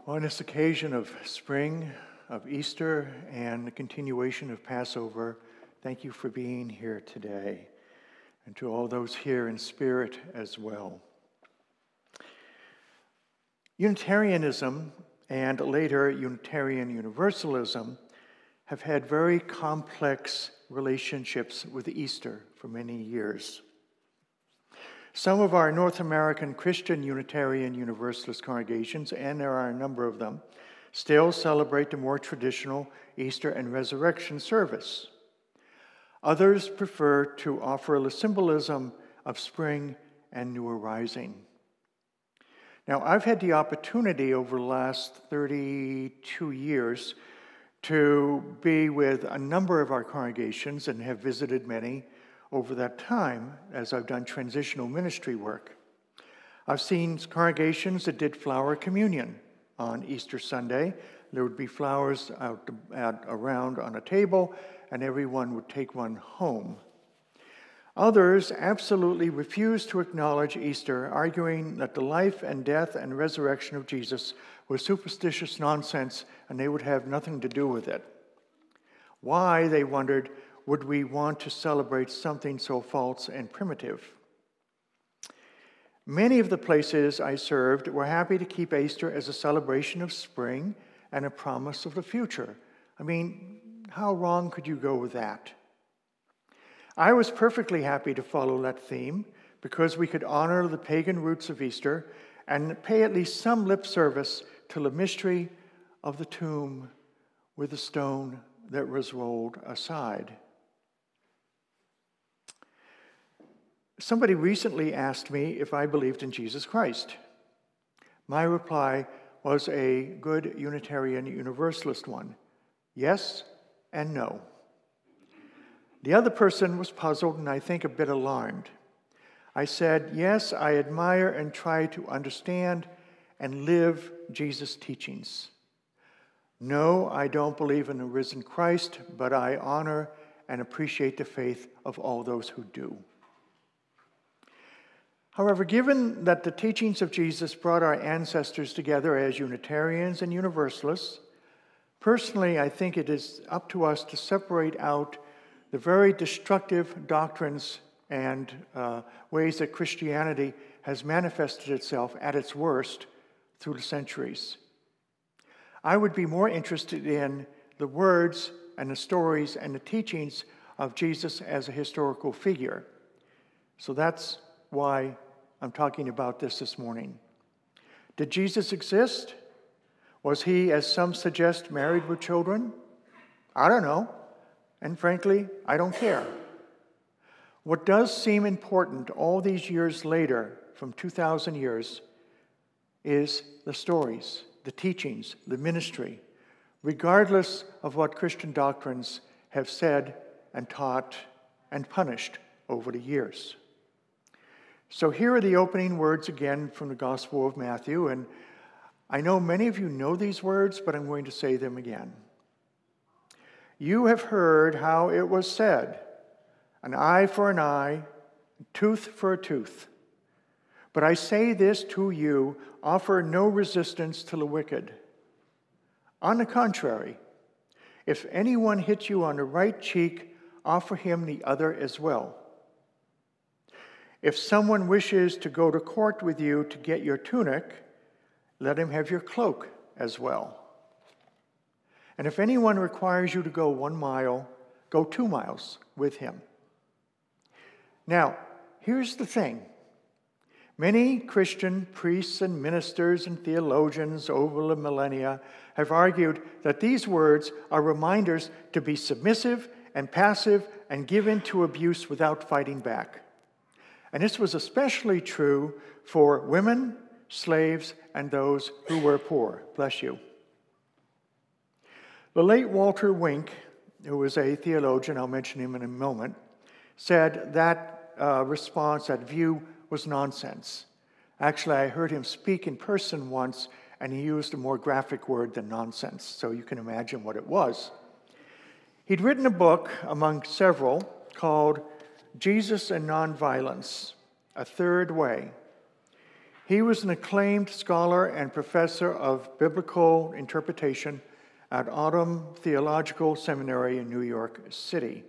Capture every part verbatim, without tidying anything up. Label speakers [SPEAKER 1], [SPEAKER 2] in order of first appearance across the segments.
[SPEAKER 1] On this occasion of spring, of Easter, and the continuation of Passover, thank you for being here today, and to all those here in spirit as well. Unitarianism and later Unitarian Universalism have had very complex relationships with Easter for many years. Some of our North American Christian Unitarian Universalist congregations, and there are a number of them, still celebrate the more traditional Easter and Resurrection service. Others prefer to offer the symbolism of spring and new arising. Now, I've had the opportunity over the last thirty-two years to be with a number of our congregations and have visited many over that time as I've done transitional ministry work. I've seen congregations that did flower communion on Easter Sunday. There would be flowers out, out around on a table, and everyone would take one home. Others absolutely refused to acknowledge Easter, arguing that the life and death and resurrection of Jesus was superstitious nonsense and they would have nothing to do with it. Why, they wondered, would we want to celebrate something so false and primitive? Many of the places I served were happy to keep Easter as a celebration of spring and a promise of the future. I mean, how wrong could you go with that? I was perfectly happy to follow that theme because we could honor the pagan roots of Easter and pay at least some lip service to the mystery of the tomb with the stone that was rolled aside. Somebody recently asked me if I believed in Jesus Christ. My reply was a good Unitarian Universalist one. Yes and no. The other person was puzzled and I think a bit alarmed. I said, yes, I admire and try to understand and live Jesus' teachings. No, I don't believe in a risen Christ, but I honor and appreciate the faith of all those who do. However, given that the teachings of Jesus brought our ancestors together as Unitarians and Universalists, personally, I think it is up to us to separate out the very destructive doctrines and uh, ways that Christianity has manifested itself at its worst through the centuries. I would be more interested in the words and the stories and the teachings of Jesus as a historical figure. So that's why I'm talking about this this morning. Did Jesus exist? Was he, as some suggest, married with children? I don't know. And frankly, I don't care. What does seem important all these years later, from two thousand years, is the stories, the teachings, the ministry, regardless of what Christian doctrines have said and taught and punished over the years. So here are the opening words again from the Gospel of Matthew, and I know many of you know these words, but I'm going to say them again. You have heard how it was said, an eye for an eye, tooth for a tooth. But I say this to you, offer no resistance to the wicked. On the contrary, if anyone hits you on the right cheek, offer him the other as well. If someone wishes to go to court with you to get your tunic, let him have your cloak as well. And if anyone requires you to go one mile, go two miles with him. Now, here's the thing. Many Christian priests and ministers and theologians over the millennia have argued that these words are reminders to be submissive and passive and give in to abuse without fighting back. And this was especially true for women, slaves, and those who were poor. Bless you. The late Walter Wink, who was a theologian, I'll mention him in a moment, said that uh, response, that view, was nonsense. Actually, I heard him speak in person once, and he used a more graphic word than nonsense, so you can imagine what it was. He'd written a book, among several, called Jesus and Nonviolence, A Third Way. He was an acclaimed scholar and professor of biblical interpretation at Autumn Theological Seminary in New York City.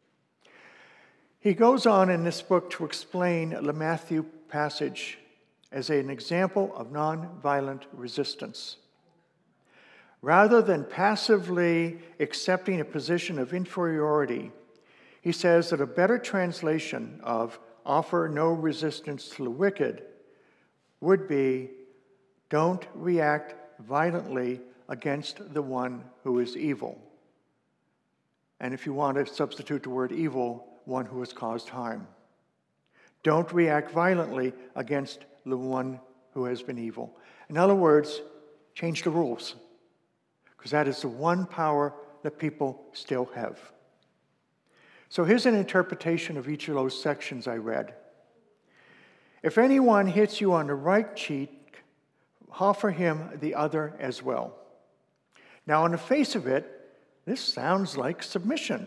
[SPEAKER 1] He goes on in this book to explain the Matthew passage as an example of nonviolent resistance. Rather than passively accepting a position of inferiority, he says that a better translation of offer no resistance to the wicked would be don't react violently against the one who is evil. And if you want to substitute the word evil, one who has caused harm. Don't react violently against the one who has been evil. In other words, change the rules, because that is the one power that people still have. So here's an interpretation of each of those sections I read. If anyone hits you on the right cheek, offer him the other as well. Now, on the face of it, this sounds like submission.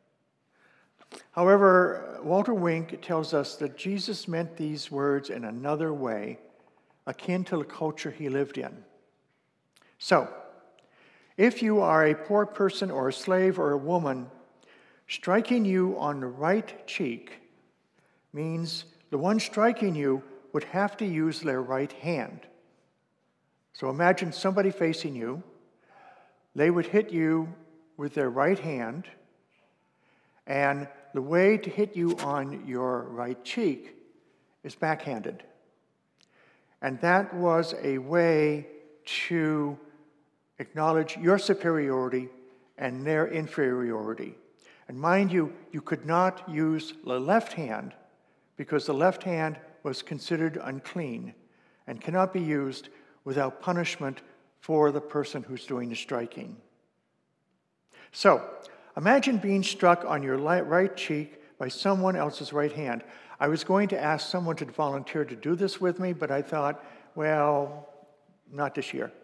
[SPEAKER 1] However, Walter Wink tells us that Jesus meant these words in another way, akin to the culture he lived in. So, if you are a poor person or a slave or a woman, striking you on the right cheek means the one striking you would have to use their right hand. So imagine somebody facing you. They would hit you with their right hand, and the way to hit you on your right cheek is backhanded. And that was a way to acknowledge your superiority and their inferiority. And mind you, you could not use the left hand because the left hand was considered unclean and cannot be used without punishment for the person who's doing the striking. So, imagine being struck on your right cheek by someone else's right hand. I was going to ask someone to volunteer to do this with me, but I thought, well, not this year.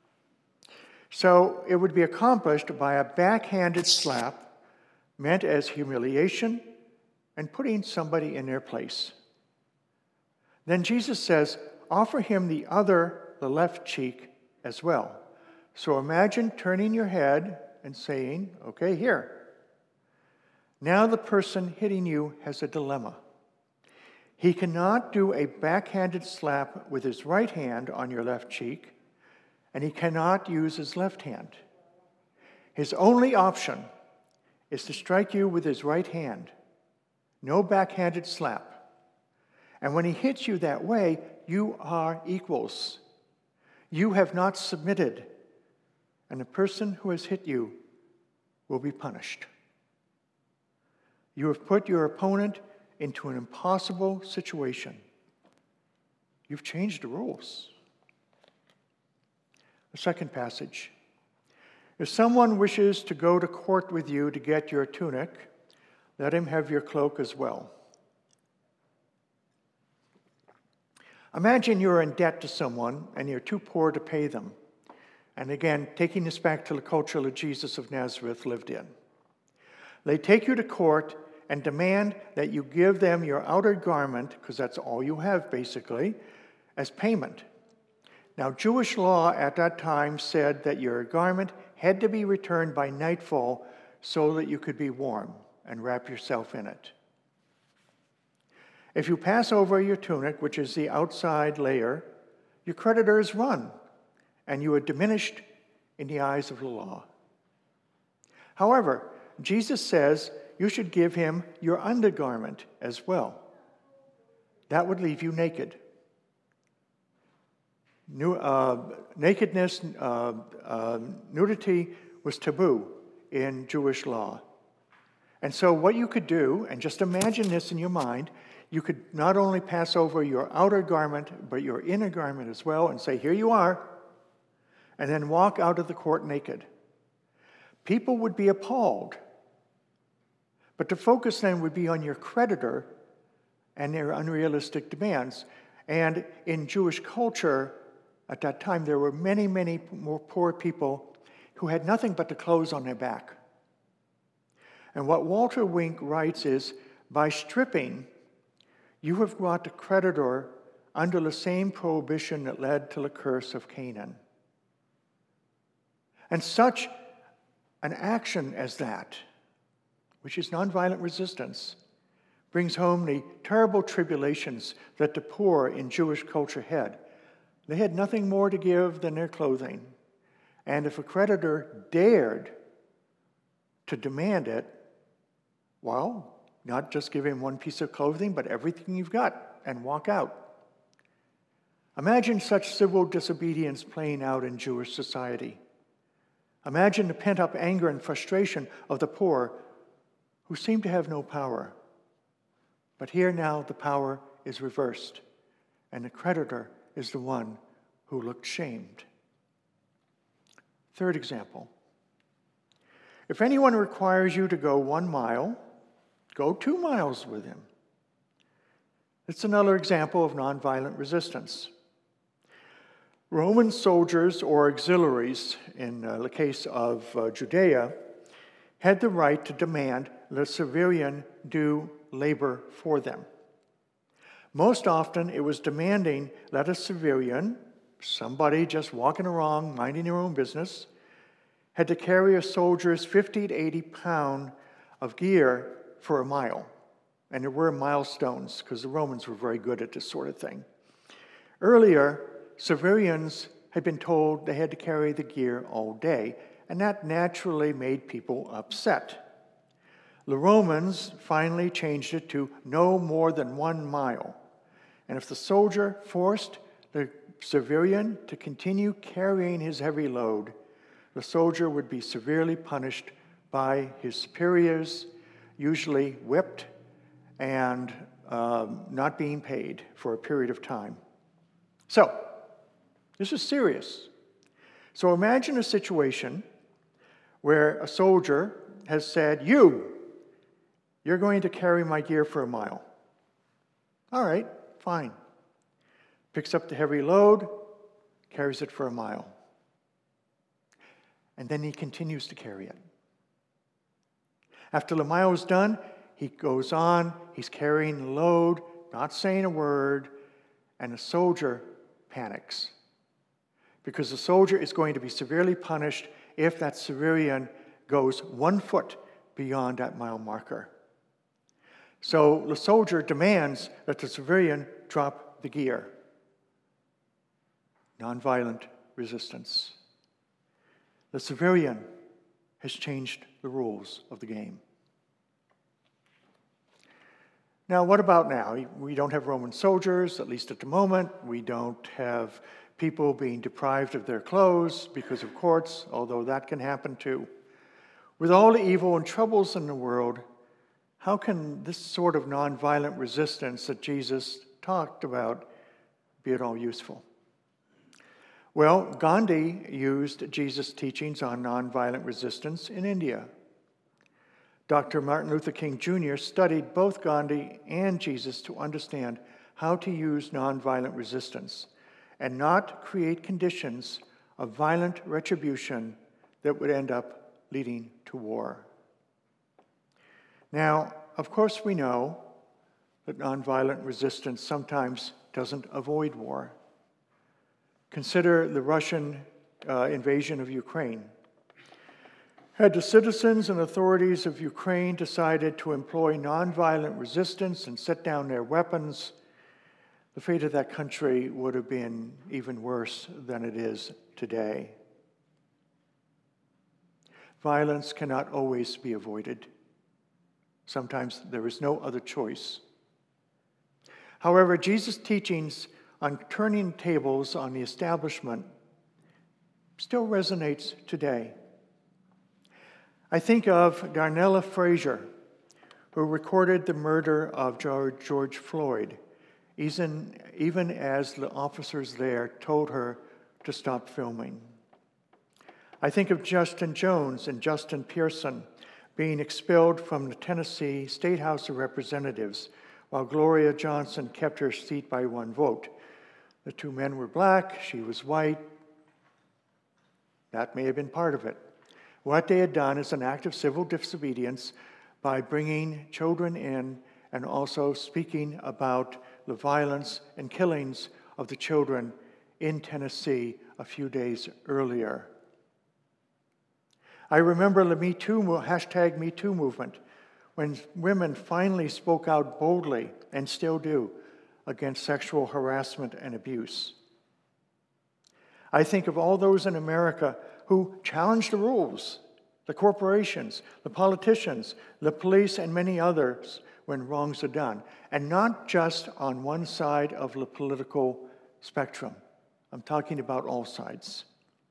[SPEAKER 1] So it would be accomplished by a backhanded slap meant as humiliation and putting somebody in their place. Then Jesus says, offer him the other, the left cheek as well. So imagine turning your head and saying, okay, here. Now the person hitting you has a dilemma. He cannot do a backhanded slap with his right hand on your left cheek, and he cannot use his left hand. His only option is to strike you with his right hand. No backhanded slap. And when he hits you that way, you are equals. You have not submitted, and the person who has hit you will be punished. You have put your opponent into an impossible situation. You've changed the rules. The second passage. If someone wishes to go to court with you to get your tunic, let him have your cloak as well. Imagine you're in debt to someone and you're too poor to pay them. And again, taking this back to the culture that Jesus of Nazareth lived in. They take you to court and demand that you give them your outer garment, because that's all you have basically, as payment. Now, Jewish law at that time said that your garment had to be returned by nightfall so that you could be warm and wrap yourself in it. If you pass over your tunic, which is the outside layer, your creditors run, and you are diminished in the eyes of the law. However, Jesus says you should give him your undergarment as well. That would leave you naked. New, uh, nakedness, uh, uh, nudity was taboo in Jewish law. And so what you could do, and just imagine this in your mind, you could not only pass over your outer garment, but your inner garment as well, and say, here you are, and then walk out of the court naked. People would be appalled. But the focus then would be on your creditor and their unrealistic demands. And in Jewish culture, at that time, there were many, many more poor people who had nothing but the clothes on their back. And what Walter Wink writes is, by stripping, you have brought the creditor under the same prohibition that led to the curse of Canaan. And such an action as that, which is nonviolent resistance, brings home the terrible tribulations that the poor in Jewish culture had. They had nothing more to give than their clothing. And if a creditor dared to demand it, well, not just give him one piece of clothing, but everything you've got and walk out. Imagine such civil disobedience playing out in Jewish society. Imagine the pent-up anger and frustration of the poor who seem to have no power. But here now the power is reversed, and the creditor is the one who looked shamed. Third example. If anyone requires you to go one mile, go two miles with him. It's another example of nonviolent resistance. Roman soldiers or auxiliaries, in uh, the case of uh, Judea, had the right to demand that a civilian do labor for them. Most often, it was demanding that a civilian, somebody just walking around, minding their own business, had to carry a soldier's fifty to eighty pound of gear for a mile. And there were milestones, because the Romans were very good at this sort of thing. Earlier, civilians had been told they had to carry the gear all day, and that naturally made people upset. The Romans finally changed it to no more than one mile. And if the soldier forced the civilian to continue carrying his heavy load, the soldier would be severely punished by his superiors, usually whipped and um, not being paid for a period of time. So, this is serious. So imagine a situation where a soldier has said, you, you're going to carry my gear for a mile. All right, fine. Picks up the heavy load, carries it for a mile. And then he continues to carry it. After the mile is done, he goes on, he's carrying the load, not saying a word, and the soldier panics. Because the soldier is going to be severely punished if that civilian goes one foot beyond that mile marker. So the soldier demands that the civilian drop the gear. Nonviolent resistance. The civilian has changed the rules of the game. Now, what about now? We don't have Roman soldiers, at least at the moment. We don't have people being deprived of their clothes because of courts, although that can happen too. With all the evil and troubles in the world, how can this sort of nonviolent resistance that Jesus talked about be at all useful? Well, Gandhi used Jesus' teachings on nonviolent resistance in India. Doctor Martin Luther King Junior studied both Gandhi and Jesus to understand how to use nonviolent resistance and not create conditions of violent retribution that would end up leading to war. Now, of course, we know that nonviolent resistance sometimes doesn't avoid war. Consider the Russian uh, invasion of Ukraine. Had the citizens and authorities of Ukraine decided to employ nonviolent resistance and set down their weapons, the fate of that country would have been even worse than it is today. Violence cannot always be avoided. Sometimes there is no other choice. However, Jesus' teachings on turning tables on the establishment still resonates today. I think of Darnella Frazier, who recorded the murder of George Floyd, even, even as the officers there told her to stop filming. I think of Justin Jones and Justin Pearson being expelled from the Tennessee State House of Representatives while Gloria Johnson kept her seat by one vote. The two men were black, she was white. That may have been part of it. What they had done is an act of civil disobedience by bringing children in and also speaking about the violence and killings of the children in Tennessee a few days earlier. I remember the Me Too, hashtag Me Too movement, when women finally spoke out boldly, and still do, against sexual harassment and abuse. I think of all those in America who challenged the rules, the corporations, the politicians, the police, and many others when wrongs are done, and not just on one side of the political spectrum. I'm talking about all sides.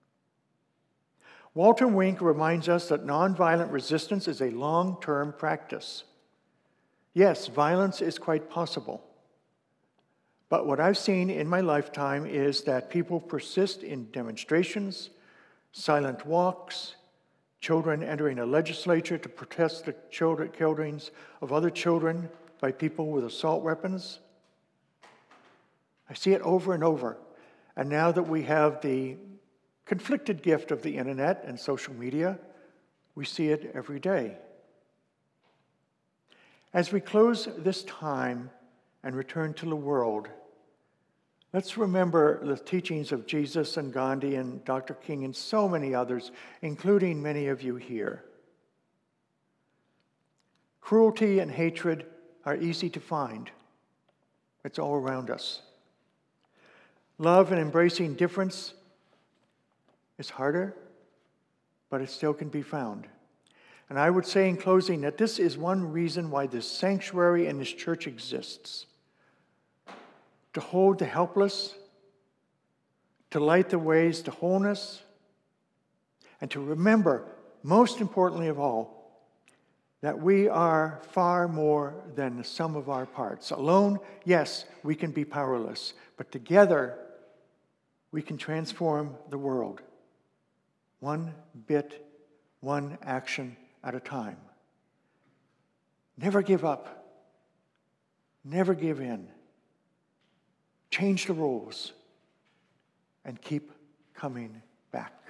[SPEAKER 1] Walter Wink reminds us that nonviolent resistance is a long-term practice. Yes, violence is quite possible. But what I've seen in my lifetime is that people persist in demonstrations, silent walks, children entering a legislature to protest the children, killings of other children by people with assault weapons. I see it over and over. And now that we have the conflicted gift of the internet and social media, we see it every day. As we close this time and return to the world, let's remember the teachings of Jesus and Gandhi and Doctor King and so many others, including many of you here. Cruelty and hatred are easy to find. It's all around us. Love and embracing difference is harder, but it still can be found. And I would say in closing that this is one reason why this sanctuary and this church exists. To hold the helpless, to light the ways to wholeness, and to remember, most importantly of all, that we are far more than the sum of our parts. Alone, yes, we can be powerless, but together we can transform the world. One bit, one action at a time. Never give up. Never give in. Change the rules and keep coming back.